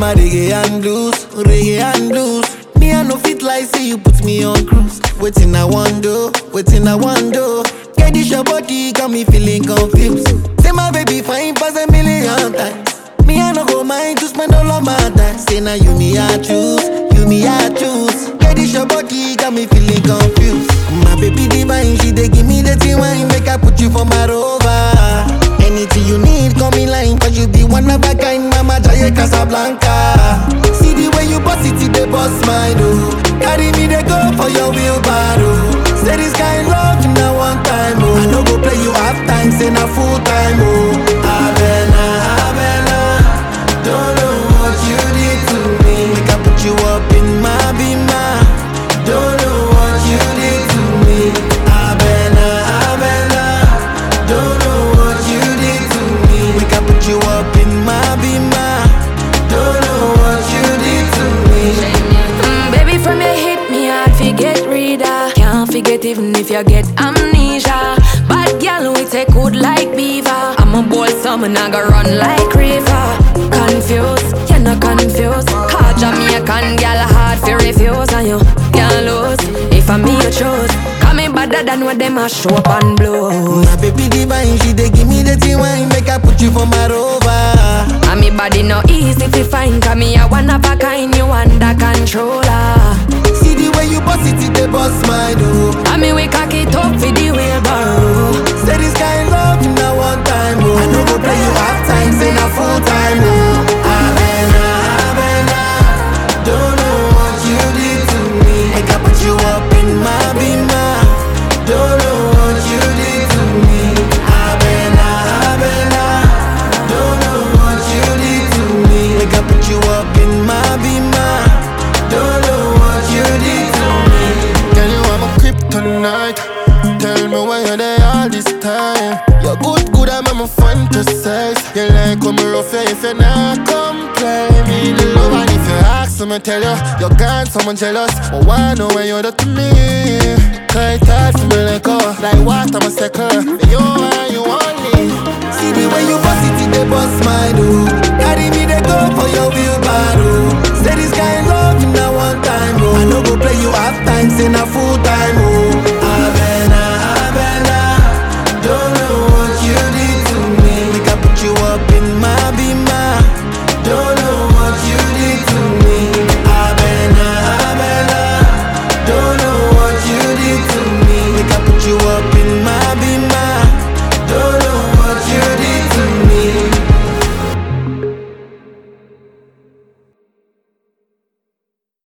my reggae and blues, reggae and blues. Me I no fit like say you put me on cruise. Waiting I want do, waiting I want do. Get this your body got me feeling confused. Say my baby fine pass a million times. Me I no go mind to spend all of my time. Say now you me I choose, you me I choose. Get this your body got me feeling confused. My baby divine, she dey give me the tea wine, make I put you for my rover. Anything you need, come in line, cause you be one of a kind, Mama Jaya Casablanca. See the way you boss it, they boss mine, oh. Carry me, they go for your wheelbarrow. Say this kind love, now one time, oh. I no go play you half time, say na full time, oh. Havana, Havana, don't know what you did to me. Make I put you up in my bima. Don't know what you did to me. Havana, Havana, don't know what you did to me. Make I put you up in my bima. Don't know what you did to me. Baby, from your hit me hard, forget reader. Can't forget even if you get amnesia. Bad girl, we take good like beaver. I'm a bold summer, I go run like river. Confused, you're not confused. Call Jamaican girl hard for refuse, and you can't lose. If I'm me, you choose. Call me better than what them a show up and blow. My baby divine, she dey give me the tea wine, make I put you for my rover. And me body no easy to find, cause me a one of a kind, you under controller. See the way you boss it, they boss mine, oh. And me we cock it up for the wheelbarrow. Say this kind love, now one time, oh. I no go play you half time, say na full time, oh. Havana, Havana, don't know what you did to me. Make I put you up in my bima. Don't know what you did to me. Havana, Havana, don't know what you did to me. Make I put you up in my bima. Don't know what you did to me. Tell you I'm a kryptonite. Tell me why you're there all this time. You're good, I'm a fantasize. You like when me rough you if you not complain. Me the love, and if you ask me tell you you're gone, someone jealous. But why know when you're to me? Cause it's hard for me like oh, like what I'm a second. You and you only. See the way you boss it, they boss mine, oh. Carry me, they go for your wheelbarrow. Say this kind love, now one time, oh. I no go play you half time, say na full